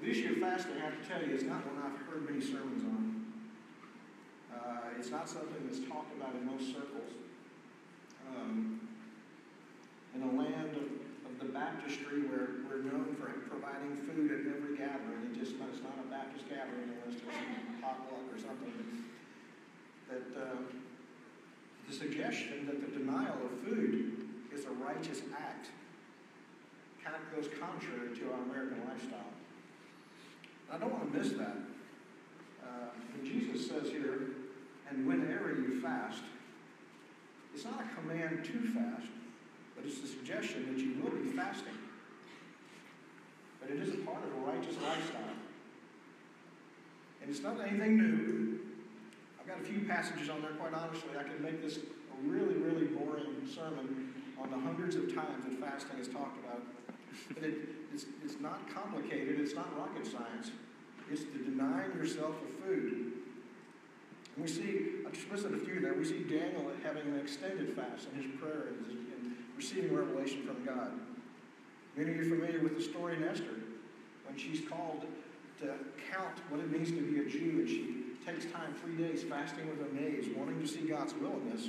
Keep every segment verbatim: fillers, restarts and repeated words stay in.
The issue of fasting, I have to tell you, is not one I've heard many sermons on. Uh, it's not something that's talked about in most circles. Um, in a land of, of the baptistry where we're known for providing food at every gathering, it just it's not a Baptist gathering unless there's some potluck or something. That uh, the suggestion that the denial of food is a righteous act kind of goes contrary to our American lifestyle. I don't want to miss that. Uh, when Jesus says here, and whenever you fast, it's not a command to fast, but it's the suggestion that you will be fasting. But it is a part of a righteous lifestyle. And it's not anything new. I've got a few passages on there, quite honestly. I could make this a really, really boring sermon on the hundreds of times that fasting is talked about. But it, it's, it's not complicated. It's not rocket science. It's the denying yourself of food. And we see, I just listed a few there. We see Daniel having an extended fast in his prayer and, his, and receiving revelation from God. Many of you are familiar with the story in Esther, when she's called to count what it means to be a Jew, and she takes time, three days, fasting with her maids, wanting to see God's will in this.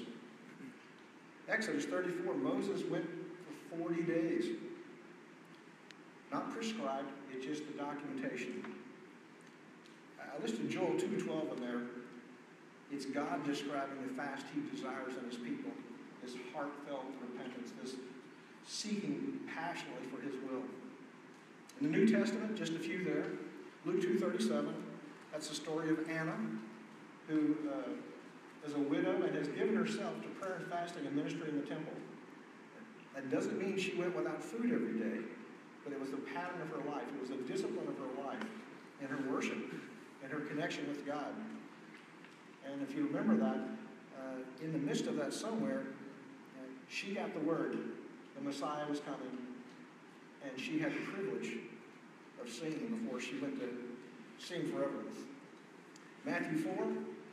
Exodus thirty-four, Moses went for forty days. Not prescribed, it's just the documentation. I listed Joel two twelve in there. It's God describing the fast he desires in his people. This heartfelt repentance, this seeking passionately for his will. In the New Testament, just a few there. Luke two thirty-seven, that's the story of Anna, who uh, is a widow and has given herself to prayer and fasting and ministry in the temple. That doesn't mean she went without food every day, but it was the pattern of her life. It was the discipline of her life and her worship and her connection with God. And if you remember that, uh, in the midst of that somewhere, uh, she got the word. The Messiah was coming, and she had the privilege of singing before she went to sing forever. Matthew four,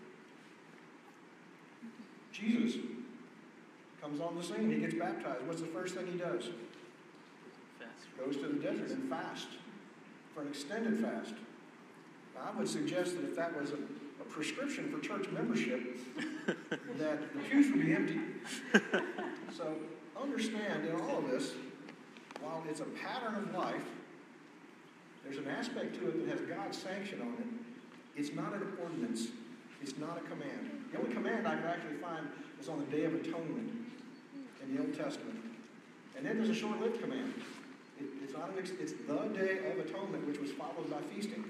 Jesus comes on the scene. He gets baptized. What's the first thing he does? Fast. Goes to the desert and fast for an extended fast. Now, I would suggest that if that was a, a prescription for church membership, that the pews would be empty. So understand in all of this, while it's a pattern of life, there's an aspect to it that has God's sanction on it. It's not an ordinance. It's not a command. The only command I could actually find is on the Day of Atonement in the Old Testament. And then there's a short-lived command. It, it's not an, it's the Day of Atonement, which was followed by feasting.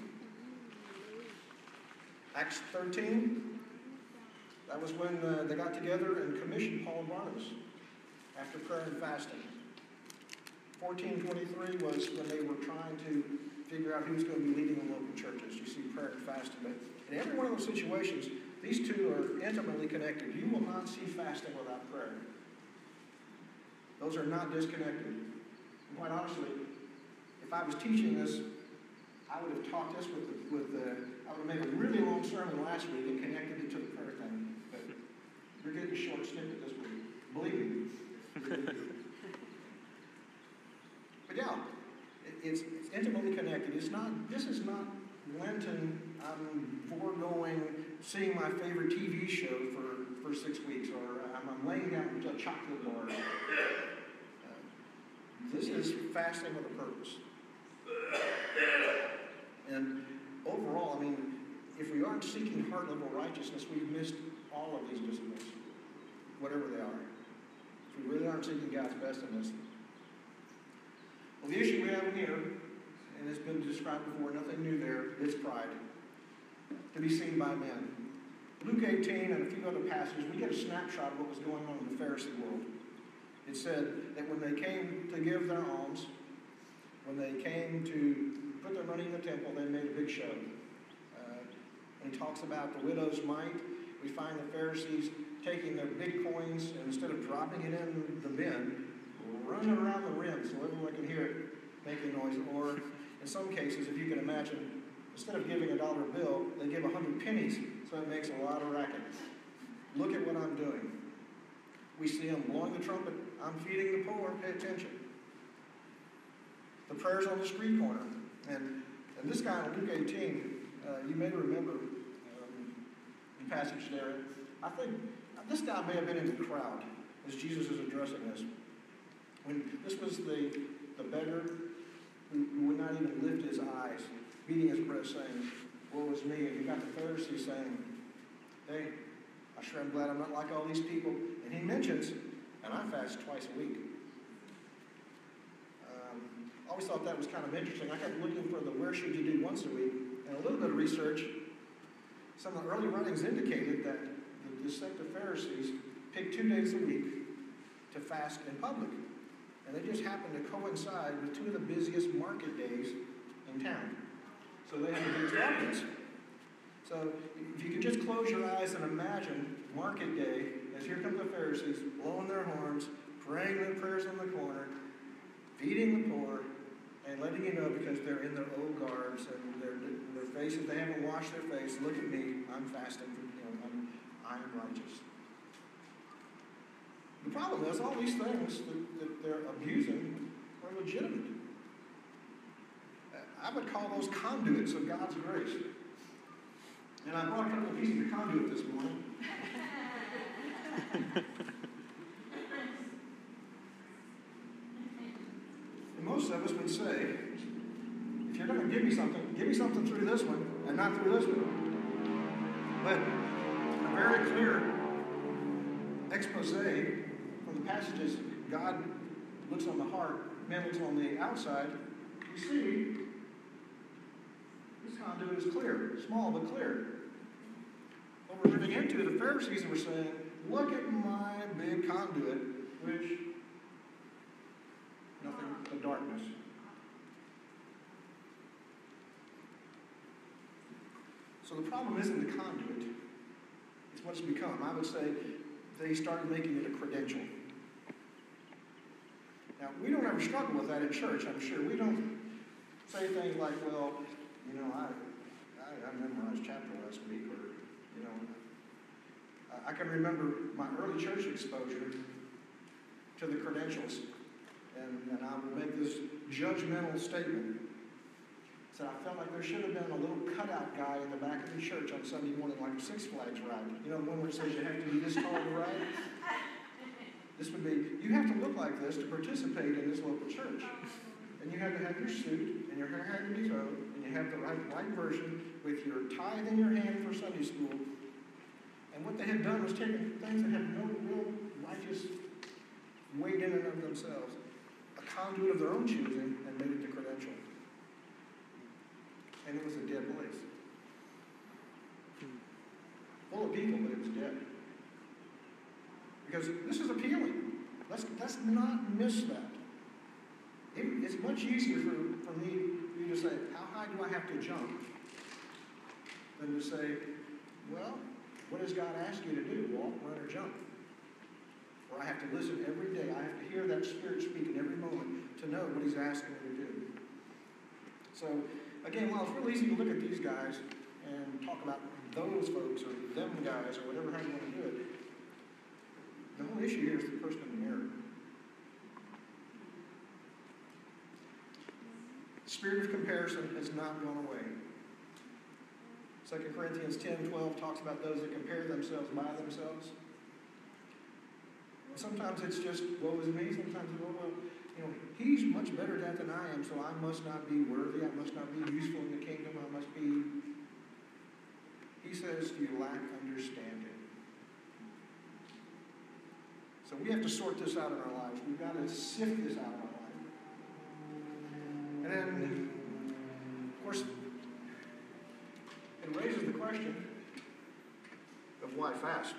Acts thirteen, that was when uh, they got together and commissioned Paul and Barnabas after prayer and fasting. fourteen twenty-three was when they were trying to figure out who's going to be leading the local churches. You see prayer and fasting. But in every one of those situations, these two are intimately connected. You will not see fasting without prayer. Those are not disconnected. And quite honestly, if I was teaching this, I would have taught this with the, with the, I would have made a really long sermon last week and connected it to the prayer thing. But you're getting a short snippet this week. Believe me. But yeah, it, it's, it's intimately connected. It's not, this is not Lenten, I'm foregoing seeing my favorite T V show for, for six weeks, or I'm, I'm laying down a chocolate bar. Uh, this is fasting with a purpose. And overall, I mean, if we aren't seeking heart-level righteousness, we've missed all of these disciplines, whatever they are. If we really aren't seeking God's best in this. Well, the issue we have in here, and it's been described before, nothing new there, is pride. To be seen by men. Luke eighteen and a few other passages, we get a snapshot of what was going on in the Pharisee world. It said that when they came to give their alms, when they came to put their money in the temple, they made a big show. Uh, and he talks about the widow's mite. We find the Pharisees taking their big coins, and instead of dropping it in the bin, running around the rim so everyone can hear it making noise. Or in some cases, if you can imagine, instead of giving a dollar bill, they give a hundred pennies, so it makes a lot of racket. Look at what I'm doing. We see them blowing the trumpet. I'm feeding the poor. Pay attention. The prayers on the street corner. And And this guy in Luke eighteen, uh, you may remember um, the passage there. I think this guy may have been in the crowd as Jesus is addressing this. When this was the, the beggar who, who would not even lift his eyes, beating his breast, saying, "Woe is me." And you got the Pharisees saying, "Hey, I sure am glad I'm not like all these people." And he mentions, "And I fast twice a week." Um, I always thought that was kind of interesting. I kept looking for the where should you do once a week. And a little bit of research, some of the early writings indicated that the, the sect of Pharisees picked two days a week to fast in public. And they just happened to coincide with two of the busiest market days in town. So they had the biggest audience. So if you could just close your eyes and imagine market day, as here come the Pharisees, blowing their horns, praying their prayers in the corner, feeding the poor, and letting you know because they're in their old garbs and their their faces, they haven't washed their face. Look at me, I'm fasting, you know, I'm, I'm righteous. The problem is all these things that, that they're abusing are legitimate. I would call those conduits of God's grace. And I brought a couple of pieces of conduit this morning. And most of us would say, if you're going to give me something, give me something through this one and not through this one. But a very clear expose from the passages, God looks on the heart, man looks on the outside. You see, this conduit is clear, small but clear. What we're living into, the Pharisees were saying, look at my big conduit, which nothing but darkness. So the problem isn't the conduit, it's what it's become. I would say they started making it a credential. Now, we don't ever struggle with that in church, I'm sure. We don't say things like, well, you know, I, I, I memorized chapter last week, or, you know, I can remember my early church exposure to the credentials, and, and I will make this judgmental statement. So I felt like there should have been a little cutout guy in the back of the church on Sunday morning, like a Six Flags ride. You know, the one where it says you have to be this tall to ride? This would be, you have to look like this to participate in this local church. And you have to have your suit, and your hair had to be towed, and you have the right, right version with your tithe in your hand for Sunday school. And what they had done was taken things that had no real righteous weight in and of themselves, a conduit of their own choosing, and made it the credential. And it was a dead place. Full of people, but it was dead. Because this is appealing. Let's, let's not miss that. It, it's much easier for, for me for you to say, how high do I have to jump? Than to say, well, what does God ask you to do? Walk, run, or jump? Or I have to listen every day. I have to hear that Spirit speak in every moment to know what He's asking me to do. So, again, while it's real easy to look at these guys and talk about those folks or them guys or whatever how you want to do it, the whole issue here is the person in the mirror. The spirit of comparison has not gone away. Second Corinthians ten twelve talks about those that compare themselves by themselves. And sometimes it's just, woe is me. Sometimes it's, well, you know, he's much better at that than I am, so I must not be worthy. I must not be useful in the kingdom. I must be... He says, you lack understanding. So we have to sort this out in our lives. We've got to sift this out in our life. And then, of course, it raises the question of why fast.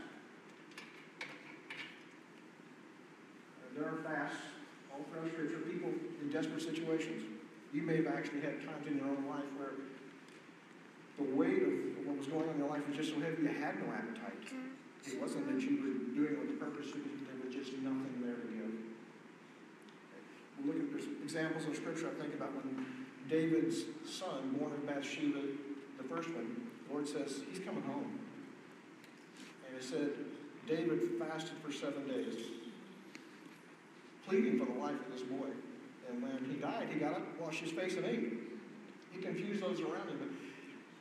Uh, there are fasts all throughout Scripture, people in desperate situations. You may have actually had times in your own life where the weight of what was going on in your life was just so heavy you had no appetite. It wasn't that you were doing it with the purpose, there was just nothing there to give. We'll look at there's examples of Scripture. I think about when David's son, born of Bathsheba, the first one, the Lord says, he's coming home. And it said, David fasted for seven days, pleading for the life of this boy. And when he died, he got up, washed his face, and ate. He confused those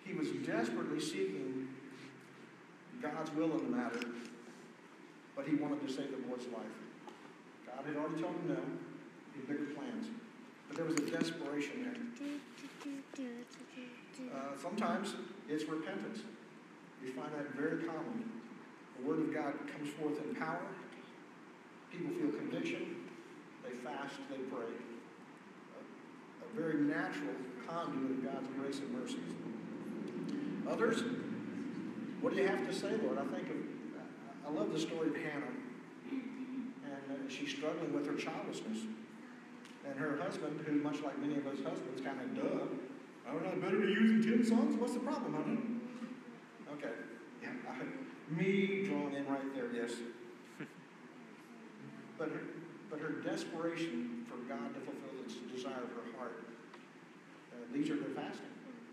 He was desperately seeking God's will in the matter, but he wanted to save the boy's life. God had already told him no. He had bigger plans. But there was a desperation there. Uh, sometimes it's repentance. We find that very common. The Word of God comes forth in power. People feel conviction. They fast, they pray. A, a very natural conduit of God's grace and mercy. Others, what do you have to say, Lord? I think of, I love the story of Hannah. And uh, she's struggling with her childlessness. And her husband, who much like many of us husbands, kind of, duh, I don't know, better to use ten sons? What's the problem, honey? Okay. Yeah, I, me drawn in right there, yes. But her, but her desperation for God to fulfill its desire of her heart uh, leads her to fasting.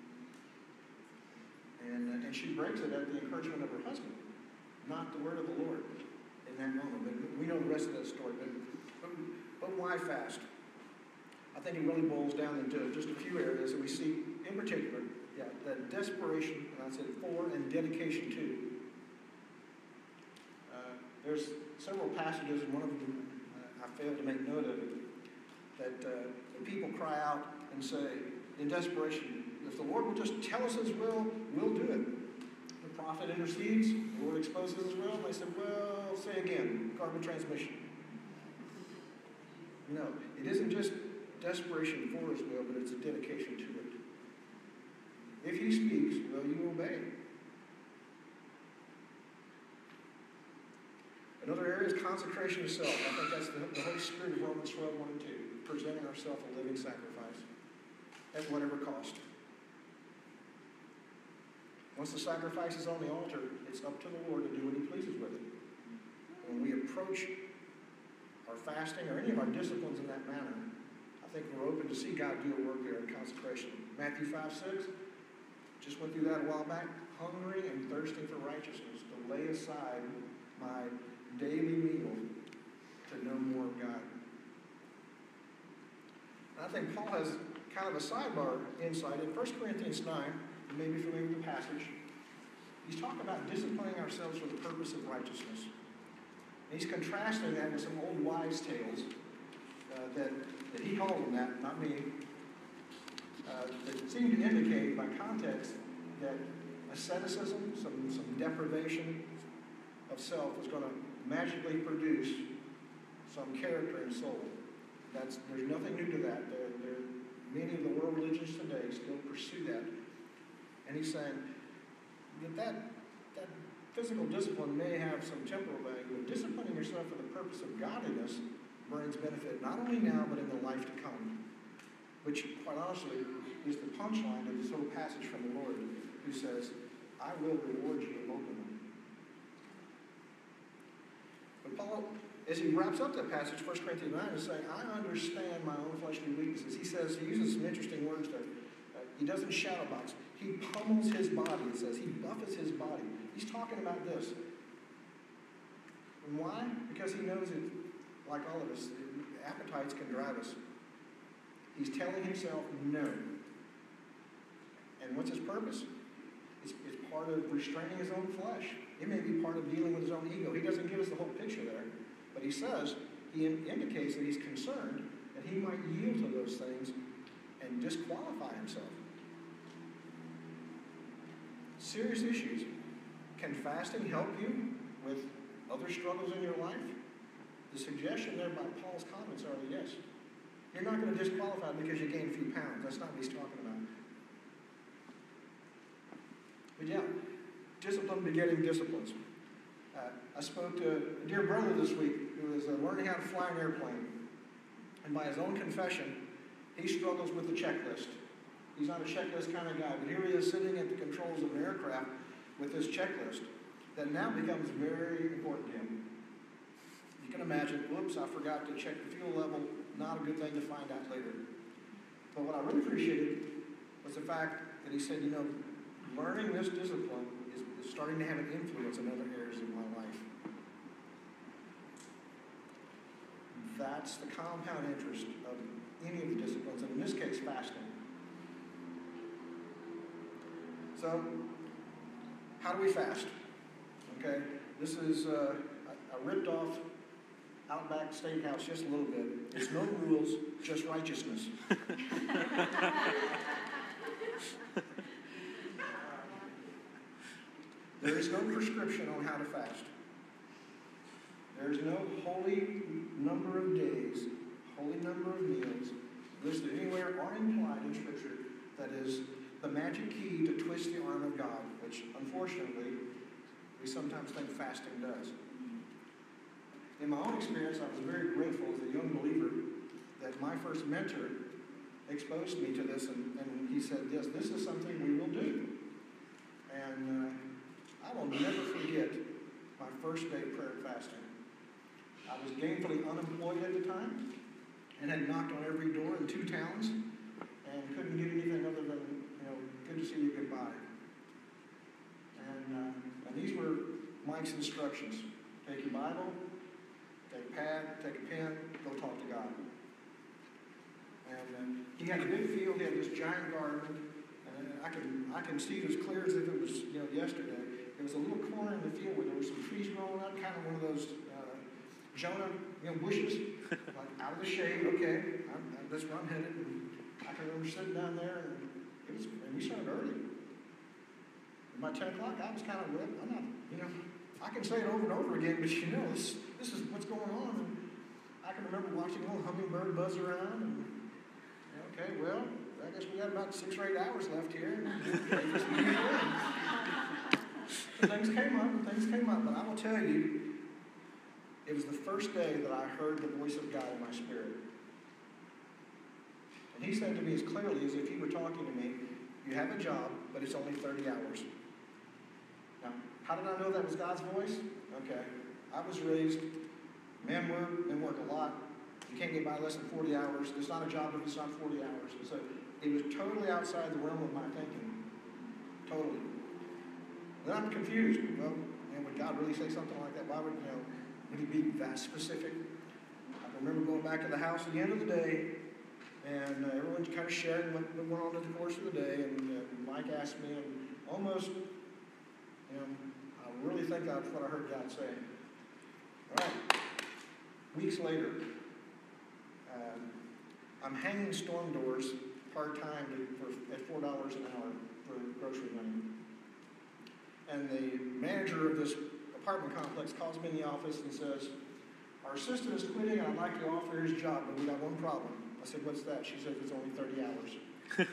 And, uh, and she breaks it at the encouragement of her husband, not the word of the Lord in that moment. But we know the rest of that story. But, but, but why fast? I think it really boils down into just a few areas that we see in particular. Yeah, that desperation, and I said for, and dedication to. Uh, there's several passages, and one of them uh, I failed to make note of it, that uh, the people cry out and say, in desperation, if the Lord will just tell us His will, we'll do it. The prophet intercedes, the Lord exposes His will, and they said, well, say again, carbon transmission. No, it isn't just desperation for His will, but it's a dedication to it. If He speaks, will you obey? Another area is consecration of self. I think that's the, the Holy Spirit of Romans twelve, one and two. Presenting ourselves a living sacrifice at whatever cost. Once the sacrifice is on the altar, it's up to the Lord to do what He pleases with it. When we approach our fasting or any of our disciplines in that manner, I think we're open to see God do a work there in consecration. Matthew five, six, just went through that a while back. Hungry and thirsting for righteousness, to lay aside my daily meal to know more of God. And I think Paul has kind of a sidebar insight. In First Corinthians nine, you may be familiar with the passage, he's talking about disciplining ourselves for the purpose of righteousness. And he's contrasting that with some old wives' tales uh, that, that he called them that, not me, uh, that seem to indicate by context that asceticism, some, some deprivation of self was going to magically produce some character and soul. That's, there's nothing new to that. There, there, many of the world religions today still pursue that. And he's saying that, that that physical discipline may have some temporal value, but disciplining yourself for the purpose of godliness brings benefit not only now, but in the life to come. Which, quite honestly, is the punchline of this whole passage from the Lord, who says, I will reward you openly. But Paul, as he wraps up that passage, First Corinthians nine, is saying, I understand my own fleshly weaknesses. He says, he uses some interesting words there. Uh, he doesn't shadow box. He pummels his body, it says. He buffets his body. He's talking about this. And why? Because he knows it, like all of us, it, appetites can drive us. He's telling himself no. And what's his purpose? It's, it's part of restraining his own flesh. It may be part of dealing with his own ego. He doesn't give us the whole picture there. But he says, he in, indicates that he's concerned that he might yield to those things and disqualify himself. Serious issues. Can fasting help you with other struggles in your life? The suggestion there by Paul's comments are yes. You're not going to disqualify because you gain a few pounds. That's not what he's talking about. But yeah, discipline begetting disciplines. Uh, I spoke to a dear brother this week who is uh, learning how to fly an airplane. And by his own confession, he struggles with the checklist. He's not a checklist kind of guy, but here he is sitting at the controls of an aircraft with this checklist that now becomes very important to him. You can imagine, whoops, I forgot to check the fuel level. Not a good thing to find out later. But what I really appreciated was the fact that he said, you know, learning this discipline is, is starting to have an influence in other areas of my life. That's the compound interest of any of the disciplines, and in this case, fasting. So, how do we fast? Okay, this is, uh, I, I ripped off Outback Steakhouse just a little bit. It's no rules, just righteousness. There is no prescription on how to fast. There is no holy number of days, holy number of meals listed anywhere or implied in Scripture that is the magic key to twist the arm of God, which unfortunately we sometimes think fasting does. In my own experience, I was very grateful as a young believer that my first mentor exposed me to this, and, and he said, yes, this is something we will do. And uh, I will never forget my first day of prayer and fasting. I was gainfully unemployed at the time and had knocked on every door in two towns and couldn't get anything other than, you know, good to see you, goodbye. And, uh, and these were Mike's instructions. Take your Bible, take a pad, take a pen, go talk to God. And uh, he had a big field, he had this giant garden, and I can, I can see it as clear as if it was, you know, yesterday. There was a little corner in the field where there were some trees growing up, kind of one of those uh, Jonah, you know, bushes, like out of the shade. Okay, I'm, I'm, that's where I'm headed. And I can remember sitting down there, and it was, and we started early. And by ten o'clock, I was kind of, well, I'm not, you know, I can say it over and over again, but you know, this, this is what's going on. And I can remember watching a little hummingbird buzz around, and you know, okay, well, I guess we got about six or eight hours left here. And things came up, and things came up, but I will tell you, it was the first day that I heard the voice of God in my spirit. And he said to me as clearly as if he were talking to me, you have a job, but it's only thirty hours. Now, how did I know that was God's voice? Okay, I was raised, men work, men work a lot. You can't get by less than forty hours. It's not a job if it's not forty hours. So it was totally outside the realm of my thinking. Totally. Then I'm confused. Well, you know, would God really say something like that? Why would, you know, would he be that specific? I can remember going back to the house at the end of the day, and uh, everyone kind of sharing what, what went on in the course of the day, and uh, Mike asked me, and almost, you know, I really think that's what I heard God say. All right. Weeks later, um, I'm hanging storm doors part-time for, at four dollars an hour for grocery money. And the manager of this apartment complex calls me in the office and says, our assistant is quitting and I'd like to offer his job, but we got one problem. I said, what's that? She said, it's only thirty hours.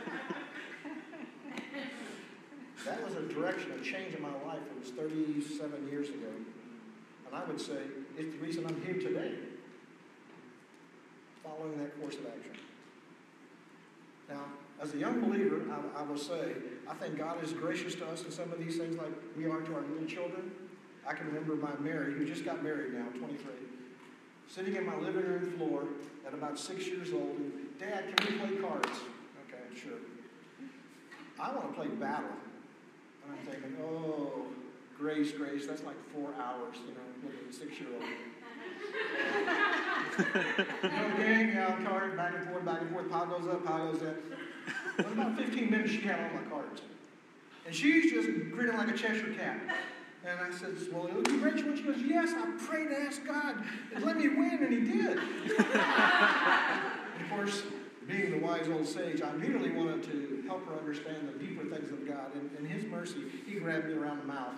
That was a direction, a change in my life. It was thirty-seven years ago. And I would say, it's the reason I'm here today, following that course of action. Now, as a young believer, I, I will say, I think God is gracious to us in some of these things like we are to our little children. I can remember my Mary, who just got married now, twenty-three, sitting in my living room floor at about six years old, and, Dad, can we play cards? Okay, sure. I want to play Battle. And I'm thinking, oh, Grace, Grace, that's like four hours, you know, look at a six-year-old. You know, gang, out card, back and forth, back and forth, pile goes up, pile goes up. In about fifteen minutes, she had all my cards. And she's just grinning like a Cheshire cat. And I said, well, it'll be great. She goes, yes, I prayed and asked God to let me win, and he did. And of course, being the wise old sage, I immediately wanted to help her understand the deeper things of God. And in his mercy, he grabbed me around the mouth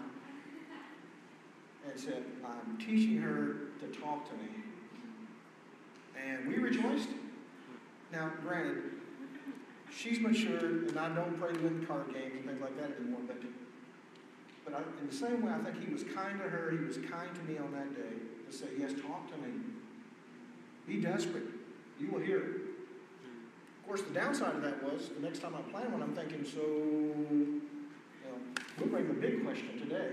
and said, I'm teaching her to talk to me. And we rejoiced. Now, granted, she's matured, and I don't play to win card games and things like that anymore, but But I, in the same way, I think he was kind to her, he was kind to me on that day to say, yes, talk to me. Be desperate. You will hear it. Of course, the downside of that was, the next time I play one, I'm thinking, so, you know, we'll bring the big question today.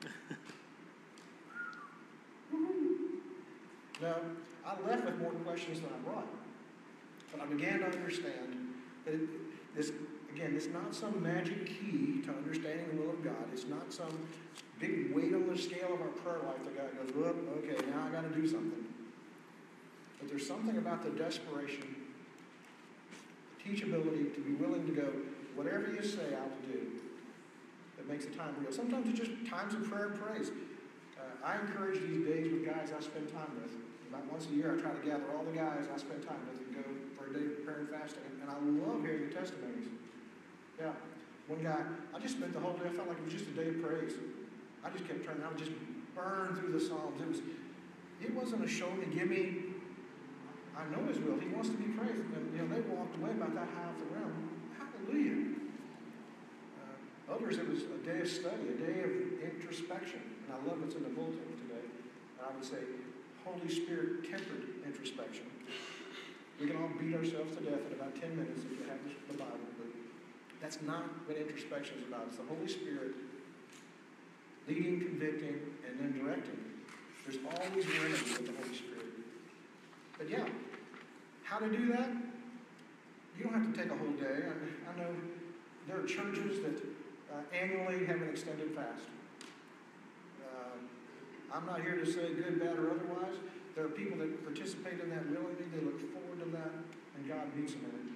No, I left with more questions than I brought. But I began to understand that it, this, again, it's not some magic key to understanding the will of God. It's not some big weight on the scale of our prayer life that God goes, whoop, okay, now I got to do something. But there's something about the desperation, the teachability to be willing to go, whatever you say, I will do. that makes the time real. Sometimes it's just times of prayer and praise. Uh, I encourage these days with guys I spend time with. About once a year, I try to gather all the guys I spend time with and go for a day of prayer and fasting. And I love hearing the testimonies. Yeah. One guy, I just spent the whole day, I felt like it was just a day of praise. I just kept turning, I would just burn through the Psalms. It was, it wasn't a show me, give me. I know His will. He wants to be praised. And, you know, they walked away about that high off the ground. Hallelujah. Uh, others, it was a day of study, a day of introspection. And I love what's in the bulletin today. And I would say, Holy Spirit tempered introspection. We can all beat ourselves to death in about ten minutes if you have the Bible. But that's not what introspection is about. It's the Holy Spirit leading, convicting, and then directing. There's always a remedy with the Holy Spirit. But yeah, how to do that? You don't have to take a whole day. I, I know there are churches that uh, annually have an extended fast. Uh, I'm not here to say good, bad, or otherwise. There are people that participate in that willingly. They look forward to that, and God meets them in it.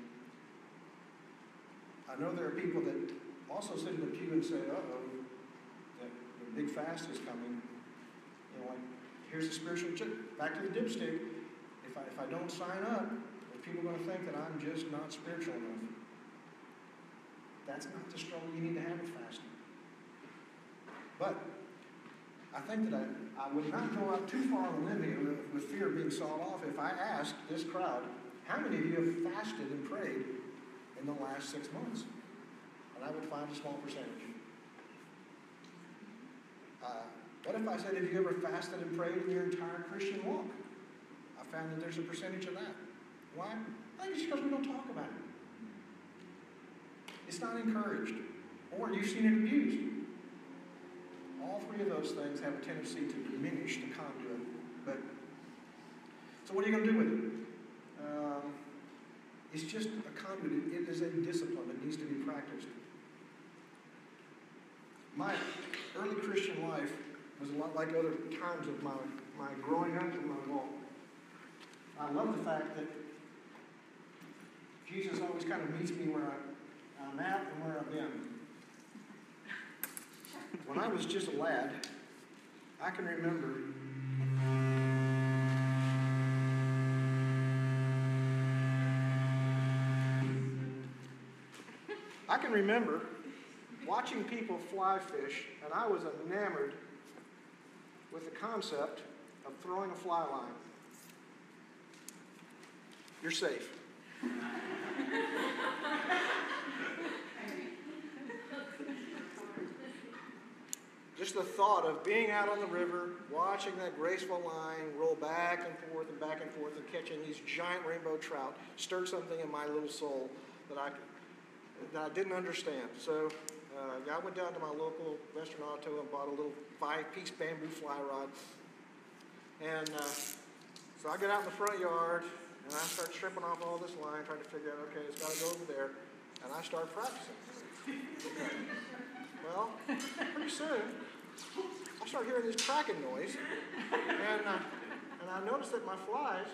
I know there are people that also sit in the pew and say, uh-oh, that the big fast is coming. You know, like, here's the spiritual church. Back to the dipstick. If I, if I don't sign up, are people going to think that I'm just not spiritual enough? That's not the struggle you need to have with fasting. But I think that I, I would not go out too far on a limb here with, with fear of being sawed off if I asked this crowd, how many of you have fasted and prayed in the last six months? And I would find a small percentage. Uh, what if I said, have you ever fasted and prayed in your entire Christian walk? I found that there's a percentage of that. Why? I think it's because we don't talk about it. It's not encouraged. Or you've seen it abused. All three of those things have a tendency to diminish the conduit. But, so what are you going to do with it? Um, it's just a conduit. It is a discipline that needs to be practiced. My early Christian life was a lot like other times of my, my growing up and my walk. I love the fact that Jesus always kind of meets me where I, I'm at and where I've been. When I was just a lad, I can remember I can remember watching people fly fish, and I was enamored with the concept of throwing a fly line. You're safe. Just the thought of being out on the river, watching that graceful line roll back and forth and back and forth and catching these giant rainbow trout stirred something in my little soul that I, that I didn't understand. So uh, I went down to my local Western Auto and bought a little five-piece bamboo fly rod. And uh, so I get out in the front yard, and I start stripping off all this line, trying to figure out, okay, it's got to go over there. And I start practicing. Well, pretty soon, I start hearing this cracking noise. And, uh, and I noticed that my flies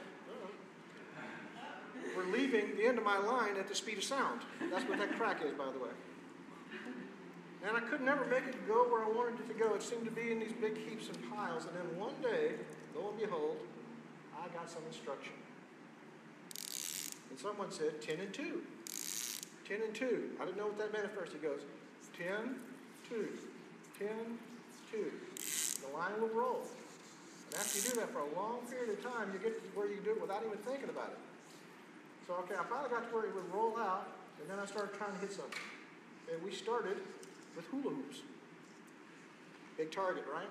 uh, were leaving the end of my line at the speed of sound. That's what that crack is, by the way. And I could never make it go where I wanted it to go. It seemed to be in these big heaps and piles. And then one day, lo and behold, I got some instruction. And someone said, ten and two. ten and two. I didn't know what that meant at first. He goes, ten, two. ten, two. The line will roll. And after you do that for a long period of time, you get to where you can do it without even thinking about it. So, okay, I finally got to where it would roll out, and then I started trying to hit something. And we started with hula hoops. Big target, right?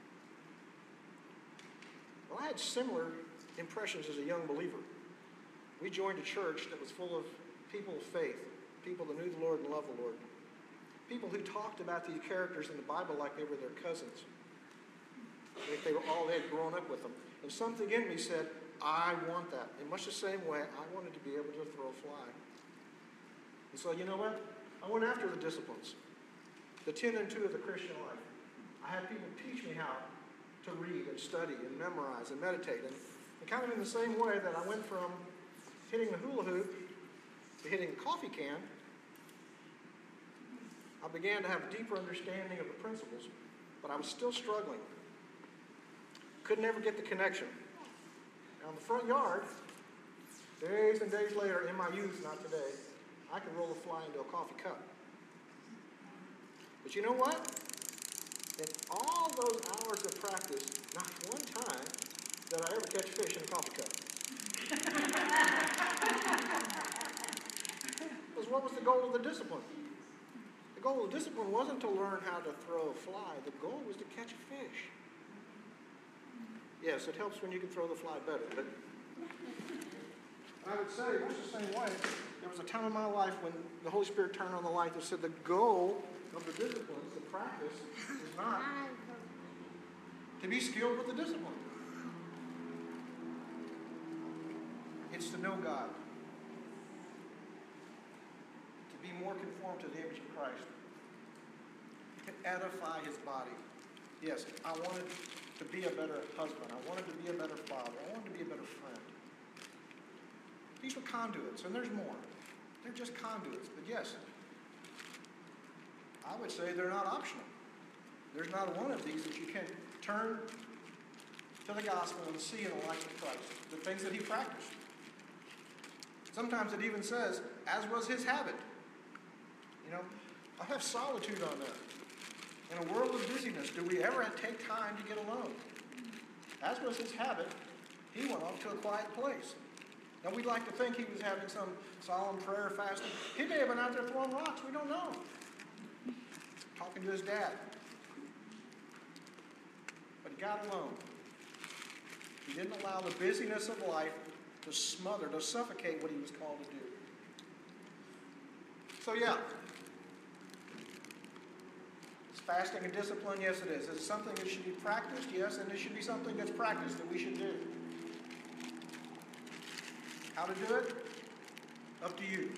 Well, I had similar impressions as a young believer. We joined a church that was full of people of faith, people that knew the Lord and loved the Lord, people who talked about these characters in the Bible like they were their cousins, like they were all, they had grown up with them. And something in me said, I want that. In much the same way, I wanted to be able to throw a fly. And so, you know what? I went after the disciplines, the ten and two of the Christian life. I had people teach me how to read and study and memorize and meditate. And, and kind of in the same way that I went from hitting the hula hoop to hitting the coffee can, I began to have a deeper understanding of the principles, but I was still struggling. Couldn't ever get the connection. Now, in the front yard, days and days later, in my youth, not today, I could roll a fly into a coffee cup. But you know what? In all those hours of practice, not one time did I ever catch fish in a coffee cup. Because what was the goal of the discipline? The goal of the discipline wasn't to learn how to throw a fly. The goal was to catch a fish. Yes, it helps when you can throw the fly better, but I would say much the same way. There was a time in my life when the Holy Spirit turned on the light that said the goal of the disciplines, the practice, is not to be skilled with the discipline. It's to know God. To be more conformed to the image of Christ. To edify his body. Yes, I wanted to be a better husband. I wanted to be a better father. I wanted to be a better friend. These were conduits, and there's more. They're just conduits. But yes, I would say they're not optional. There's not one of these that you can turn to the gospel and see in the life of Christ. The things that he practiced. Sometimes it even says, as was his habit. You know, I have solitude on that. In a world of busyness, do we ever take time to get alone? As was his habit, he went off to a quiet place. Now, we'd like to think he was having some solemn prayer fasting. He may have been out there throwing rocks. We don't know. Talking to his dad. But he got alone. He didn't allow the busyness of life to smother, to suffocate what he was called to do. So, yeah. Is fasting a discipline? Yes, it is. Is it something that should be practiced? Yes, and it should be something that's practiced that we should do. How to do it? Up to you.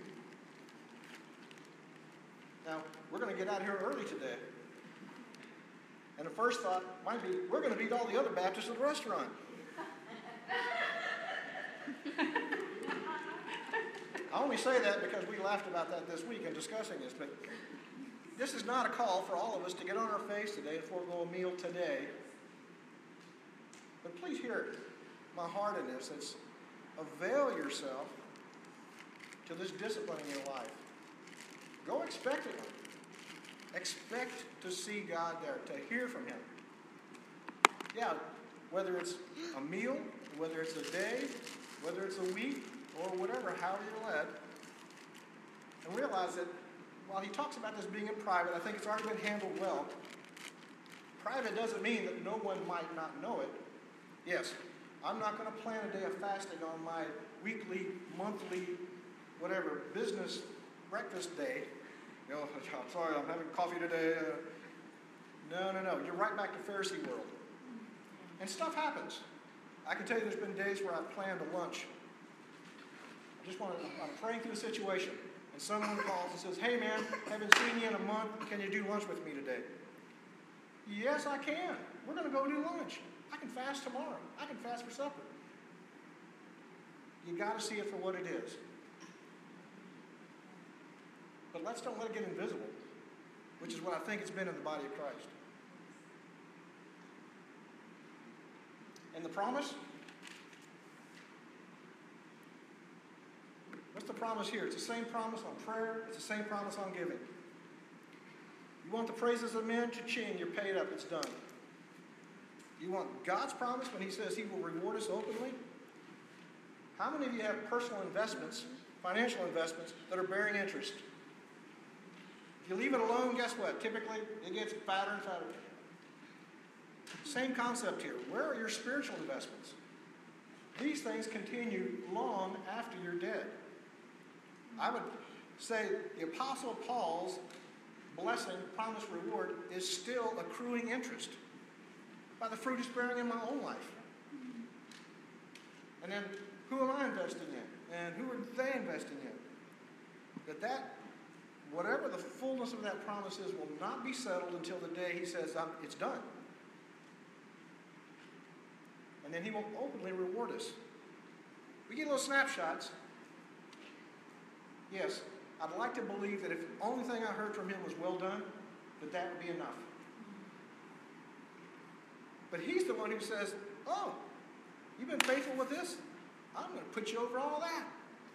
Now, we're going to get out here early today. And the first thought might be, we're going to beat all the other Baptists at the restaurant. I only say that because we laughed about that this week in discussing this, but this is not a call for all of us to get on our face today and forego a meal today. But please hear my heart in this. It's avail yourself to this discipline in your life. Go expectantly. Expect to see God there, to hear from him. Yeah, whether it's a meal, whether it's a day, whether it's a week, or whatever, however you're led. And realize that while he talks about this being in private, I think it's already been handled well. Private doesn't mean that no one might not know it. Yes, I'm not going to plan a day of fasting on my weekly, monthly, whatever, business breakfast day. You know, I'm sorry, I'm having coffee today. Uh, no, no, no. You're right back to Pharisee world. And stuff happens. I can tell you there's been days where I've planned a lunch. I just want to, I'm praying through the situation. And someone calls and says, hey man, haven't seen you in a month. Can you do lunch with me today? Yes, I can. We're going to go do lunch. I can fast tomorrow. I can fast for supper. You got to see it for what it is. But let's don't let it get invisible, which is what I think it's been in the body of Christ. And the promise? What's the promise here? It's the same promise on prayer. It's the same promise on giving. You want the praises of men? Cha-ching, you're paid up. It's done. You want God's promise when he says he will reward us openly? How many of you have personal investments, financial investments, that are bearing interest? If you leave it alone, guess what? Typically, it gets fatter and fatter. Same concept here. Where are your spiritual investments? These things continue long after you're dead. I would say the Apostle Paul's blessing, promise, reward is still accruing interest by the fruit it's bearing in my own life. And then, who am I investing in? And who are they investing in? That that, whatever the fullness of that promise is, will not be settled until the day he says, um, it's done. And then he will openly reward us. We get little snapshots. Yes, I'd like to believe that if the only thing I heard from him was well done, that that would be enough. But he's the one who says, oh, you've been faithful with this? I'm going to put you over all that.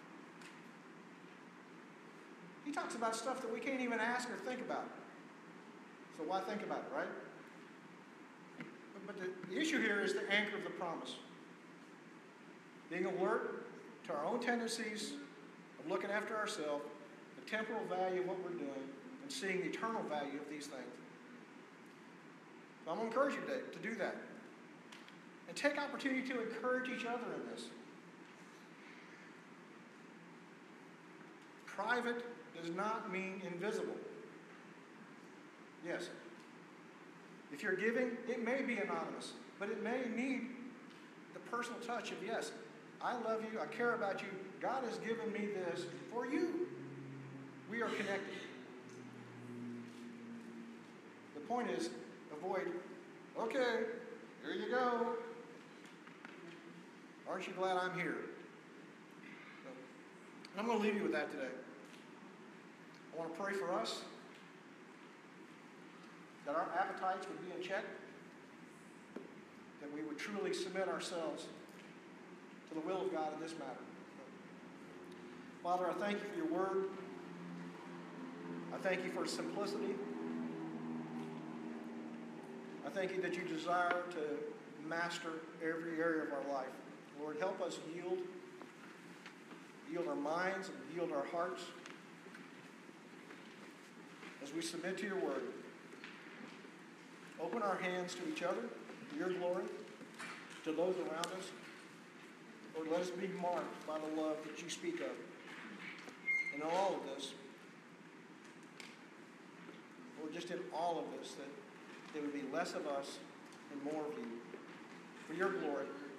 He talks about stuff that we can't even ask or think about. So why think about it, right? But the issue here is the anchor of the promise. Being alert to our own tendencies of looking after ourselves, the temporal value of what we're doing, and seeing the eternal value of these things. So I'm going to encourage you today to do that. And take opportunity to encourage each other in this. Private does not mean invisible. Yes. If you're giving, it may be anonymous, but it may need the personal touch of, yes, I love you, I care about you, God has given me this for you. We are connected. The point is, avoid, okay, here you go. Aren't you glad I'm here? So, and I'm going to leave you with that today. I want to pray for us, that our appetites would be in check, that we would truly submit ourselves to the will of God in this matter. Father, I thank you for your word. I thank you for simplicity. I thank you that you desire to master every area of our life. Lord, help us yield, yield our minds and yield our hearts as we submit to your word. Open our hands to each other, to your glory, to those around us. Lord, let us be marked by the love that you speak of. In all of this, Lord, just in all of this, that there would be less of us and more of you. For your glory,